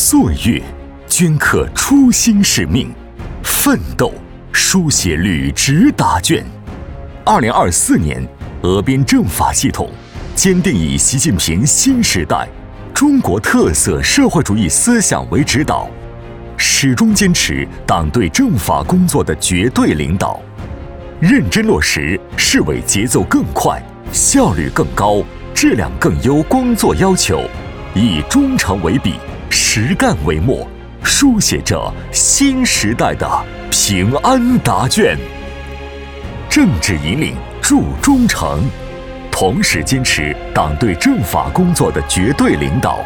岁月镌刻初心使命，奋斗书写履职答卷。2024年，俄编政法系统坚定以习近平新时代中国特色社会主义思想为指导，始终坚持党对政法工作的绝对领导，认真落实市委节奏更快、效率更高、质量更优工作要求，以忠诚为笔，实干为墨，书写着新时代的平安答卷。政治引领助忠诚，同时坚持党对政法工作的绝对领导。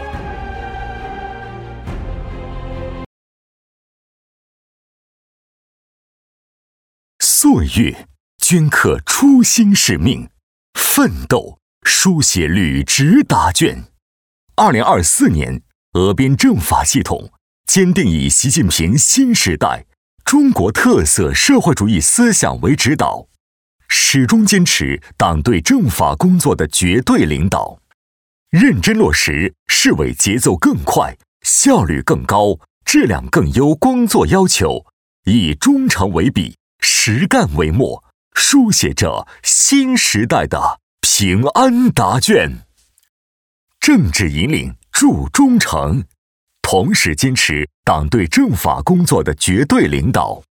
岁月镌刻初心使命，奋斗书写履职答卷。2024年，俄编政法系统坚定以习近平新时代中国特色社会主义思想为指导，始终坚持党对政法工作的绝对领导，认真落实市委节奏更快、效率更高、质量更优工作要求，以忠诚为笔，实干为墨，书写着新时代的平安答卷。政治引领助忠诚，同时坚持党对政法工作的绝对领导。